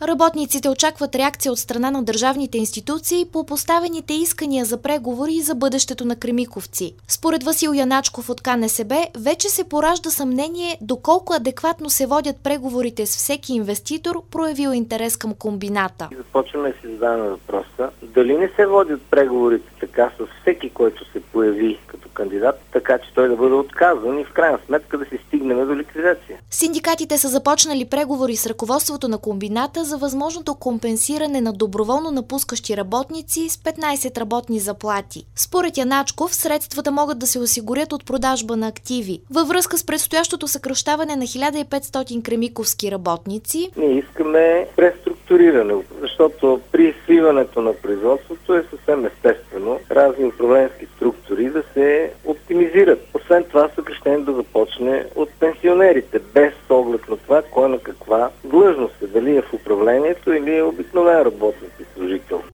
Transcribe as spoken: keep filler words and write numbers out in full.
Работниците очакват реакция от страна на държавните институции по поставените искания за преговори за бъдещето на Кремиковци. Според Васил Яначков от К Н С Б, вече се поражда съмнение доколко адекватно се водят преговорите с всеки инвеститор, проявил интерес към комбината. Започваме да си задаваме въпроса, дали не се водят преговорите така с всеки, който се появи като кандидат, така че той да бъде отказан и в крайна сметка да се стигнем до ликвидация. Синдикатите са започнали преговори с ръководството на комбината за възможното компенсиране на доброволно напускащи работници с петнайсет работни заплати. Според Яначков, средствата могат да се осигурят от продажба на активи. Във връзка с предстоящото съкращаване на хиляда и петстотин кремиковски работници, ние искаме преструктуриране, защото при свиването на производството е съвсем естествено разни управленски структури да се оптимизират. Освен това, съкращението да започне от пенсионерите, без оглед на това кой на каква длъжност е, дали е в управлението или е обикновен работник и служител.